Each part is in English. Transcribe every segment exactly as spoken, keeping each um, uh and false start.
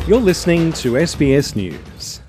You're listening to S B S News.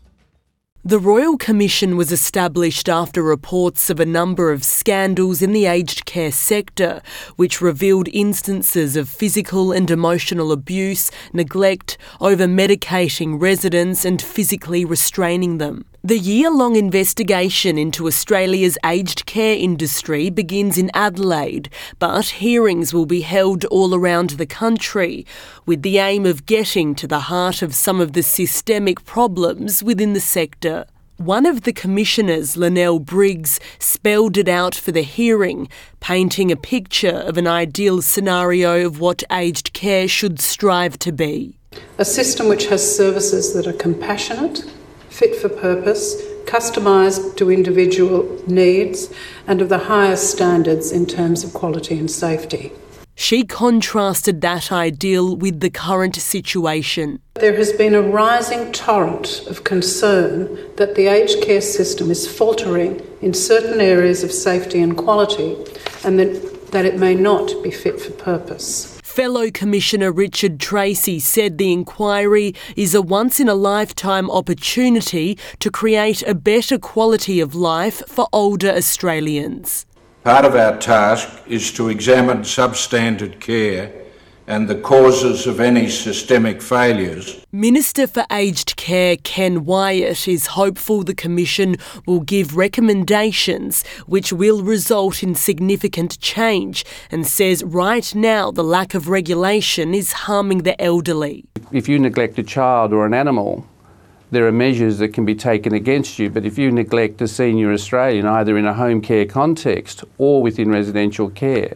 The Royal Commission was established after reports of a number of scandals in the aged care sector, which revealed instances of physical and emotional abuse, neglect, over-medicating residents and physically restraining them. The year-long investigation into Australia's aged care industry begins in Adelaide, but hearings will be held all around the country, with the aim of getting to the heart of some of the systemic problems within the sector. One of the commissioners, Lynelle Briggs, spelled it out for the hearing, painting a picture of an ideal scenario of what aged care should strive to be. A system which has services that are compassionate, fit for purpose, customised to individual needs, and of the highest standards in terms of quality and safety. She contrasted that ideal with the current situation. There has been a rising torrent of concern that the aged care system is faltering in certain areas of safety and quality, and that, that it may not be fit for purpose. Fellow Commissioner Richard Tracy said the inquiry is a once-in-a-lifetime opportunity to create a better quality of life for older Australians. Part of our task is to examine substandard care and the causes of any systemic failures. Minister for Aged Care Ken Wyatt is hopeful the Commission will give recommendations which will result in significant change, and says right now the lack of regulation is harming the elderly. If you neglect a child or an animal, there are measures that can be taken against you, but if you neglect a senior Australian, either in a home care context or within residential care,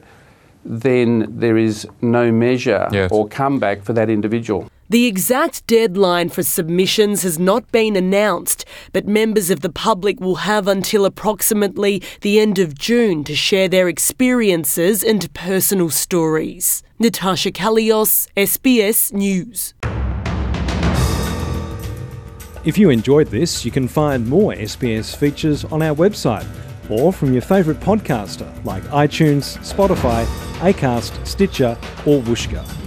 then there is no measure yes. or comeback for that individual. The exact deadline for submissions has not been announced, but members of the public will have until approximately the end of June to share their experiences and personal stories. Natasha Kalios, S B S News. If you enjoyed this, you can find more S B S features on our website or from your favourite podcaster like iTunes, Spotify, Acast, Stitcher or Whooshkaa.